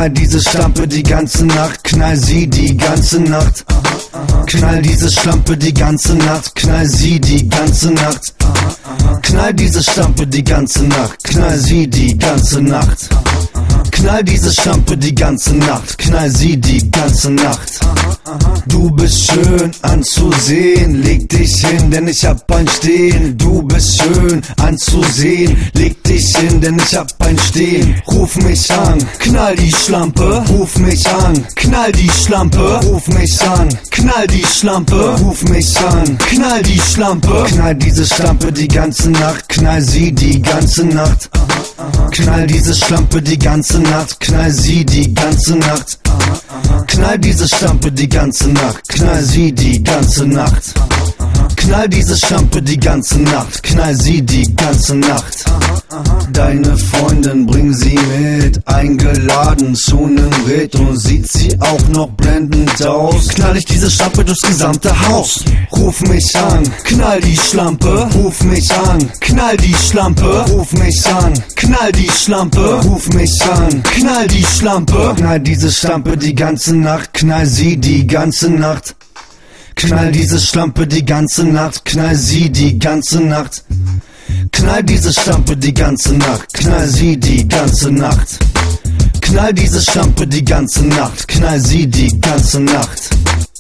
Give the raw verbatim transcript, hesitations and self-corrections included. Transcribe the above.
Knall diese Schlampe die ganze Nacht, knall sie die ganze Nacht. Knall diese Schlampe die ganze Nacht, knall sie die ganze Nacht. Knall diese Schlampe die ganze Nacht, knall sie die ganze Nacht. Knall diese Schlampe die ganze Nacht, knall sie die ganze Nacht. Du bist schön anzusehen, leg dich hin, denn ich hab ein Stehen. Du bist schön anzusehen, leg dich hin, denn ich hab ein Stehen. Ruf mich an, knall die Schlampe, ruf mich an, knall die Schlampe, ruf mich an, knall die Schlampe, ruf mich an, knall die Schlampe. Knall diese Schlampe die ganze Nacht, knall sie die ganze Nacht. Knall diese Schlampe die ganze Nacht, knall sie die ganze Nacht. Knall diese Schlampe die ganze Nacht, knall sie die ganze Nacht. Knall diese Schlampe die ganze Nacht, knall sie die ganze Nacht. Deine Freundin, bring sie mit, eingeladen zu nem Ritt und sieht sie auch noch blendend aus. Knall ich diese Schlampe durchs gesamte Haus. Ruf mich an, knall die Schlampe, ruf mich an, knall die Schlampe, ruf mich an, knall die Schlampe, ruf mich an, knall die Schlampe. Knall diese Schlampe die ganze Nacht, knall sie die ganze Nacht. Knall diese Schlampe die ganze Nacht, knall sie die ganze Nacht. Knall diese Schlampe die ganze Nacht, knall sie die ganze Nacht. Knall diese Schlampe die ganze Nacht, knall sie die ganze Nacht.